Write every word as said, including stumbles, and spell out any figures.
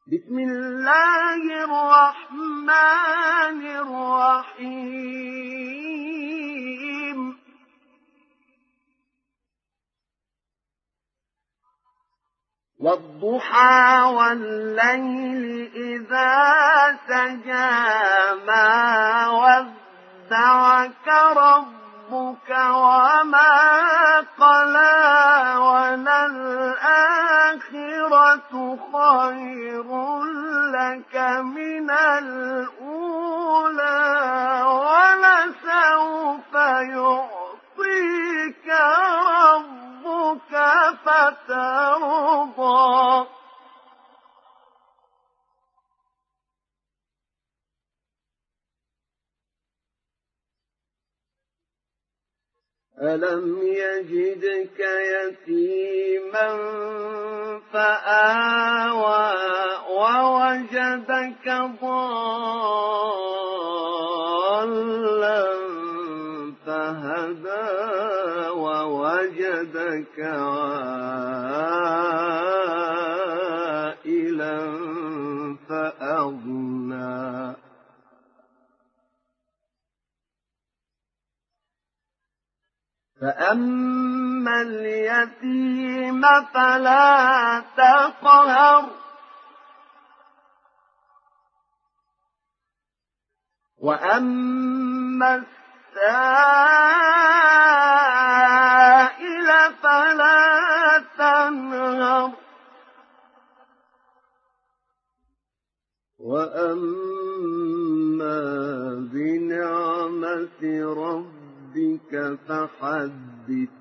بسم الله الرحمن الرحيم والضحى والليل إذا سجى ما ودعك ربك وما قلى وللآخرة خير لك من الأولى ولسوف يعطيك ربك فترضى ألم يجدك يتيما فآوى ووجدك ضالا فهدى ووجدك عائلا فأغنى فأما اليتيم فلا تقهر وأما السائل فلا تنهر وأما بنعمة ربك فحدث